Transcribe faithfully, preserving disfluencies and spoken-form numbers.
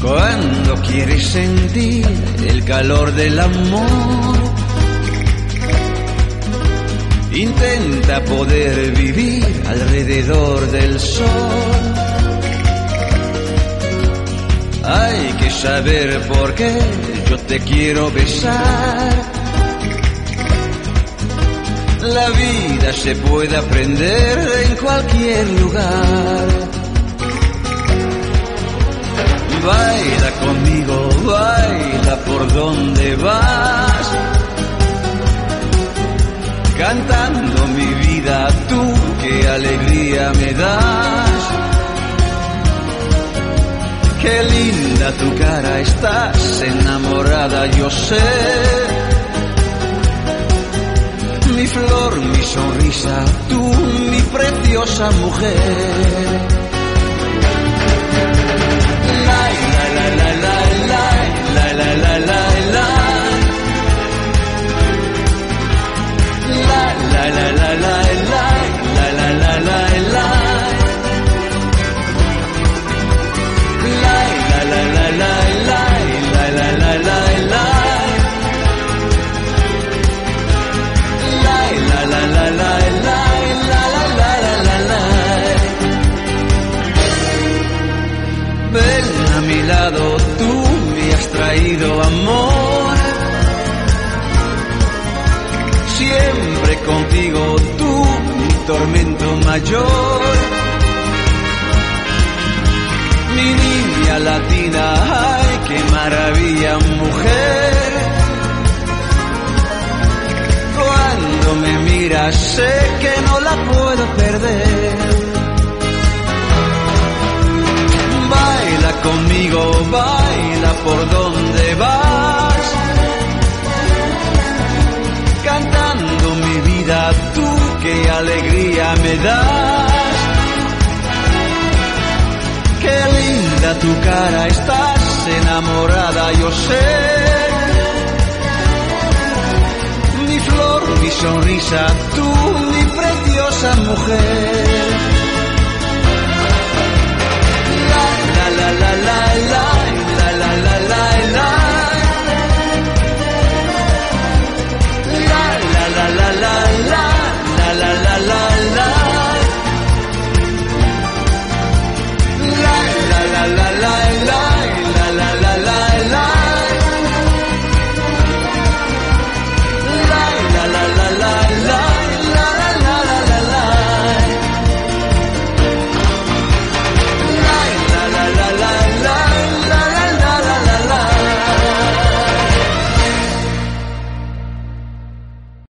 Cuando quieres sentir el calor del amor, intenta poder vivir alrededor del sol. Hay que saber por qué yo te quiero besar. La vida se puede aprender en cualquier lugar. Baila conmigo, baila por donde vas, cantando mi vida, tú qué alegría me das. Qué linda tu cara, estás enamorada, yo sé. Mi flor, mi sonrisa, tú mi preciosa mujer. Ven a mi lado, tú me has traído amor. Siempre contigo, tú mi tormento mayor. Mi niña latina, ay, qué maravilla, mujer. Cuando me miras, sé que no la puedo perder. Baila conmigo, baila por donde vas, cantando mi vida, tú qué alegría me das. Qué linda tu cara, estás enamorada, yo sé. Mi flor, mi sonrisa, tú mi preciosa mujer.